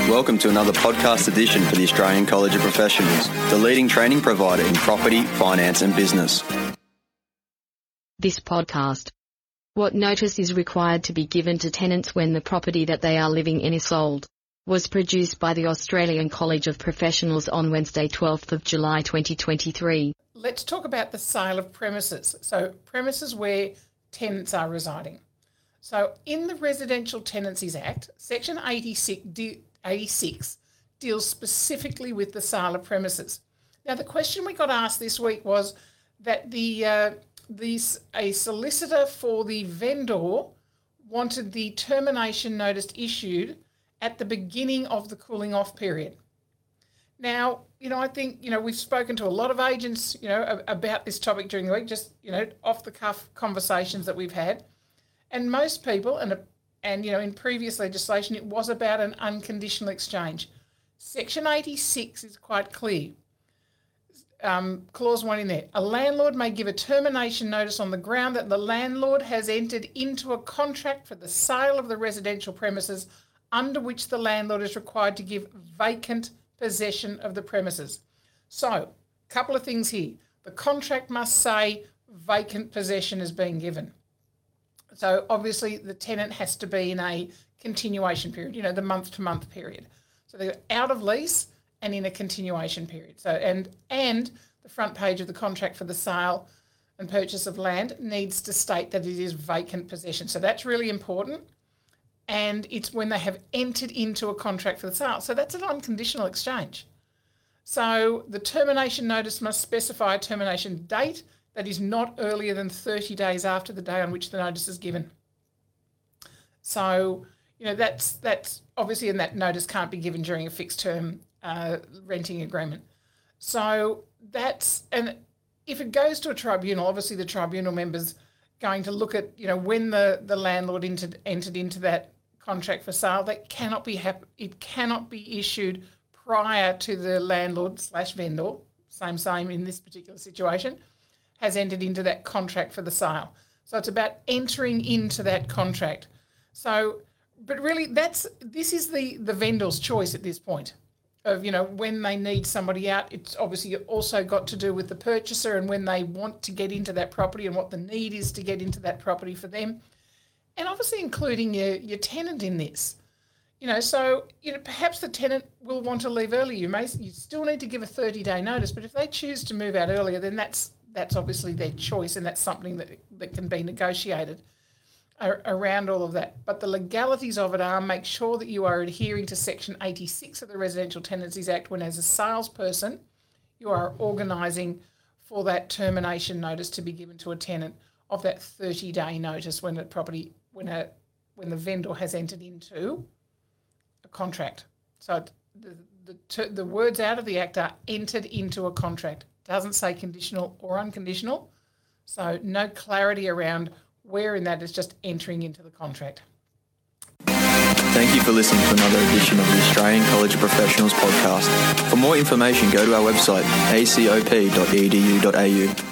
Welcome to another podcast edition for the Australian College of Professionals, the leading training provider in property, finance and business. This podcast. What notice is required to be given to tenants when the property that they are living in is sold? Was produced by the Australian College of Professionals on Wednesday, 12th of July 2023. Let's talk about the sale of premises. So premises where tenants are residing. So in the Residential Tenancies Act, Section 86 deals specifically with the sale of premises. Now, the question we got asked this week was that a solicitor for the vendor wanted the termination notice issued at the beginning of the cooling off period. Now, I think, we've spoken to a lot of agents, about this topic during the week, just, off the cuff conversations that we've had. And most people, and in previous legislation, it was about an unconditional exchange. Section 86 is quite clear. Clause 1 in there. A landlord may give a termination notice on the ground that the landlord has entered into a contract for the sale of the residential premises under which the landlord is required to give vacant possession of the premises. So, a couple of things here. The contract must say vacant possession is being given. So obviously the tenant has to be in a continuation period, the month-to-month period. So they're out of lease and in a continuation period. So and the front page of the contract for the sale and purchase of land needs to state that it is vacant possession. So that's really important. And it's when they have entered into a contract for the sale. So that's an unconditional exchange. So the termination notice must specify a termination date that is not earlier than 30 days after the day on which the notice is given. So, that's obviously, and that notice can't be given during a fixed term renting agreement. So and if it goes to a tribunal, obviously the tribunal member's going to look at, when the landlord entered into that contract for sale, that cannot be it cannot be issued prior to the landlord/vendor, same in this particular situation, has entered into that contract for the sale. So it's about entering into that contract. So, but really this is the vendor's choice at this point of, when they need somebody out. It's obviously also got to do with the purchaser and when they want to get into that property and what the need is to get into that property for them. And obviously including your tenant in this. So, perhaps the tenant will want to leave early. You still need to give a 30-day notice, but if they choose to move out earlier, then that's obviously their choice, and that's something that can be negotiated around all of that. But the legalities of it are make sure that you are adhering to Section 86 of the Residential Tenancies Act when, as a salesperson, you are organising for that termination notice to be given to a tenant of that 30-day notice when the vendor has entered into a contract. So the words out of the Act are entered into a contract. Doesn't say conditional or unconditional. So no clarity around where in that is, just entering into the contract. Thank you for listening to another edition of the Australian College of Professionals podcast. For more information, go to our website acop.edu.au.